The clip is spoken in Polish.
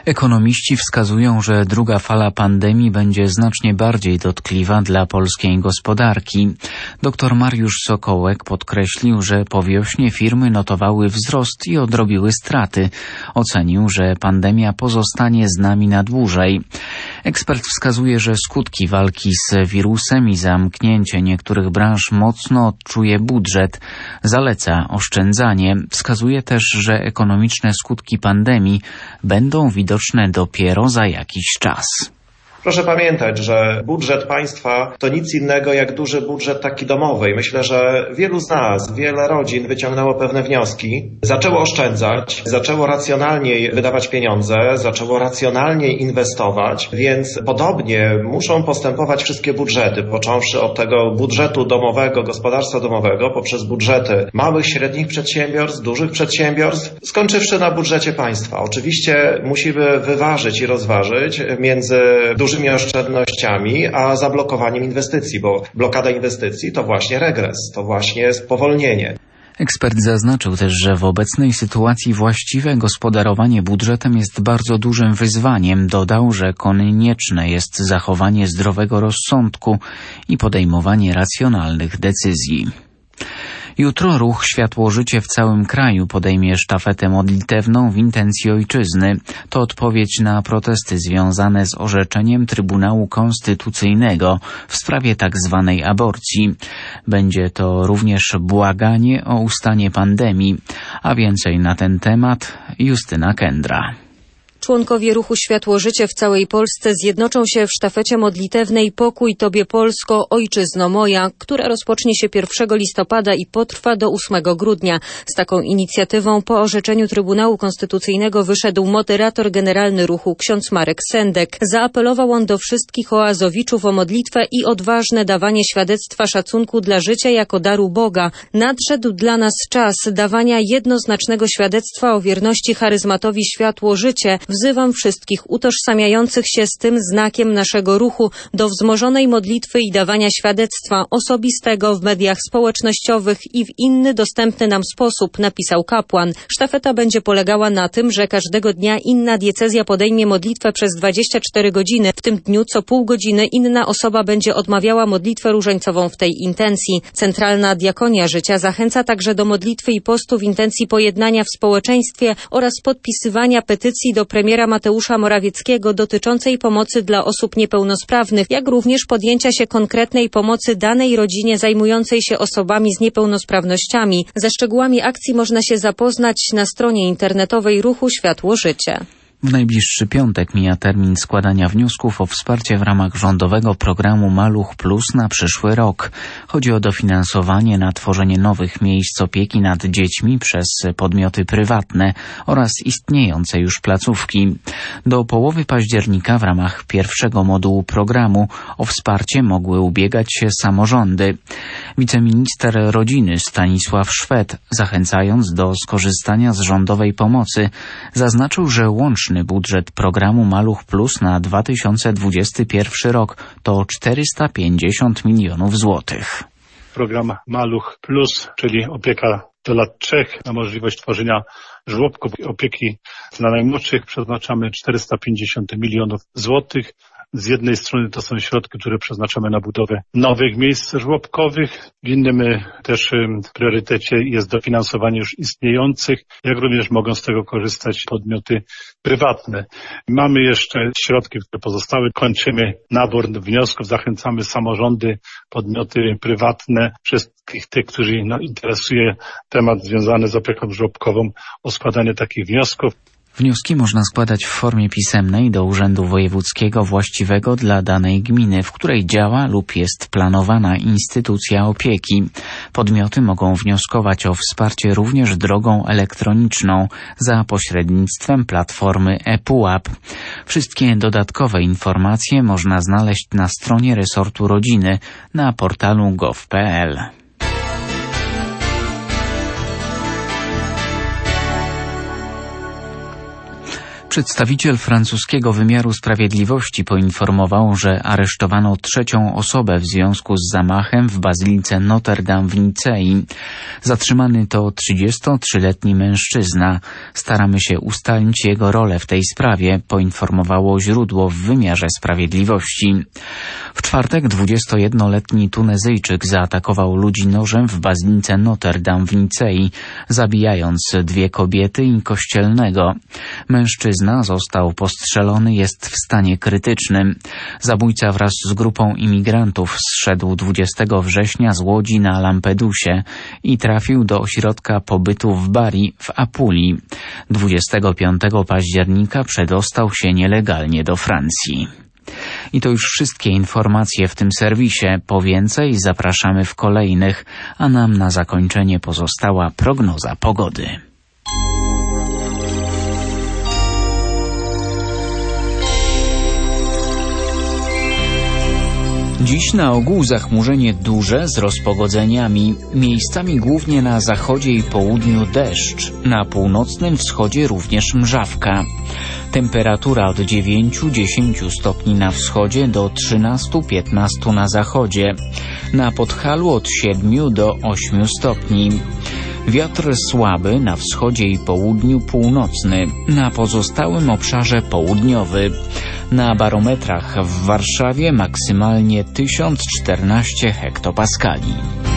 Ekonomiści wskazują, że druga fala pandemii będzie znacznie bardziej dotkliwa dla polskiej gospodarki. Dr Mariusz Sokołek podkreślił, że po wiośnie firmy notowały wzrost i odrobiły straty. Ocenił, że pandemia pozostanie z nami na dłużej. Ekspert wskazuje, że skutki walki z wirusem i zamknięcie niektórych branż mocno odczuje budżet. Zaleca oszczędzanie. Wskazuje też, że ekonomiczne skutki pandemii będą widoczne dopiero za jakiś czas. Proszę pamiętać, że budżet państwa to nic innego jak duży budżet taki domowy. Myślę, że wielu z nas, wiele rodzin wyciągnęło pewne wnioski, zaczęło oszczędzać, zaczęło racjonalniej wydawać pieniądze, zaczęło racjonalniej inwestować, więc podobnie muszą postępować wszystkie budżety, począwszy od tego budżetu domowego, gospodarstwa domowego, poprzez budżety małych, średnich przedsiębiorstw, dużych przedsiębiorstw, skończywszy na budżecie państwa. Oczywiście musimy wyważyć i rozważyć między dużymi oszczędnościami, a zablokowaniem inwestycji, bo blokada inwestycji to właśnie regres, to właśnie spowolnienie. Ekspert zaznaczył też, że w obecnej sytuacji właściwe gospodarowanie budżetem jest bardzo dużym wyzwaniem. Dodał, że konieczne jest zachowanie zdrowego rozsądku i podejmowanie racjonalnych decyzji. Jutro ruch Światło-Życie w całym kraju podejmie sztafetę modlitewną w intencji ojczyzny. To odpowiedź na protesty związane z orzeczeniem Trybunału Konstytucyjnego w sprawie tzw. aborcji. Będzie to również błaganie o ustanie pandemii. A więcej na ten temat Justyna Kędra. Członkowie ruchu Światło-Życie w całej Polsce zjednoczą się w sztafecie modlitewnej Pokój Tobie Polsko, Ojczyzno Moja, która rozpocznie się 1 listopada i potrwa do 8 grudnia. Z taką inicjatywą po orzeczeniu Trybunału Konstytucyjnego wyszedł moderator generalny ruchu ksiądz Marek Sendek. Zaapelował on do wszystkich oazowiczów o modlitwę i odważne dawanie świadectwa szacunku dla życia jako daru Boga. Nadszedł dla nas czas dawania jednoznacznego świadectwa o wierności charyzmatowi Światło-Życie. Wzywam wszystkich utożsamiających się z tym znakiem naszego ruchu do wzmożonej modlitwy i dawania świadectwa osobistego w mediach społecznościowych i w inny dostępny nam sposób, napisał kapłan. Sztafeta będzie polegała na tym, że każdego dnia inna diecezja podejmie modlitwę przez 24 godziny. W tym dniu co pół godziny inna osoba będzie odmawiała modlitwę różańcową w tej intencji. Centralna Diakonia Życia zachęca także do modlitwy i postu w intencji pojednania w społeczeństwie oraz podpisywania petycji do premiera Mateusza Morawieckiego dotyczącej pomocy dla osób niepełnosprawnych, jak również podjęcia się konkretnej pomocy danej rodzinie zajmującej się osobami z niepełnosprawnościami. Ze szczegółami akcji można się zapoznać na stronie internetowej ruchu Światło-Życie. W najbliższy piątek mija termin składania wniosków o wsparcie w ramach rządowego programu Maluch Plus na przyszły rok. Chodzi o dofinansowanie na tworzenie nowych miejsc opieki nad dziećmi przez podmioty prywatne oraz istniejące już placówki. Do połowy października w ramach pierwszego modułu programu o wsparcie mogły ubiegać się samorządy. Wiceminister rodziny Stanisław Szwed, zachęcając do skorzystania z rządowej pomocy, zaznaczył, że łączny budżet programu Maluch Plus na 2021 rok to 450 milionów złotych. Program Maluch Plus, czyli opieka do lat 3, na możliwość tworzenia żłobków opieki dla najmłodszych przeznaczamy 450 milionów złotych. Z jednej strony to są środki, które przeznaczamy na budowę nowych miejsc żłobkowych. W innym też priorytecie jest dofinansowanie już istniejących, jak również mogą z tego korzystać podmioty prywatne. Mamy jeszcze środki, które pozostały. Kończymy nabór wniosków. Zachęcamy samorządy, podmioty prywatne, wszystkich tych, którzy interesuje temat związany z opieką żłobkową, o składanie takich wniosków. Wnioski można składać w formie pisemnej do Urzędu Wojewódzkiego właściwego dla danej gminy, w której działa lub jest planowana instytucja opieki. Podmioty mogą wnioskować o wsparcie również drogą elektroniczną za pośrednictwem platformy ePUAP. Wszystkie dodatkowe informacje można znaleźć na stronie resortu rodziny na portalu gov.pl. Przedstawiciel francuskiego wymiaru sprawiedliwości poinformował, że aresztowano trzecią osobę w związku z zamachem w bazylice Notre Dame w Nicei. Zatrzymany to 33-letni mężczyzna. Staramy się ustalić jego rolę w tej sprawie, poinformowało źródło w wymiarze sprawiedliwości. W czwartek 21-letni Tunezyjczyk zaatakował ludzi nożem w bazylice Notre Dame w Nicei, zabijając 2 kobiety i kościelnego. Mężczyzna został postrzelony, jest w stanie krytycznym. Zabójca wraz z grupą imigrantów zszedł 20 września z łodzi na Lampedusie i trafił do ośrodka pobytu w Bari w Apulii. 25 października przedostał się nielegalnie do Francji. I to już wszystkie informacje w tym serwisie. Po więcej zapraszamy w kolejnych, a nam na zakończenie pozostała prognoza pogody. Dziś na ogół zachmurzenie duże z rozpogodzeniami. Miejscami głównie na zachodzie i południu deszcz. Na północnym wschodzie również mrzawka. Temperatura od 9-10 stopni na wschodzie do 13-15 na zachodzie. Na Podhalu od 7 do 8 stopni. Wiatr słaby na wschodzie i południu północny, na pozostałym obszarze południowy. Na barometrach w Warszawie maksymalnie 1014 hektopaskali.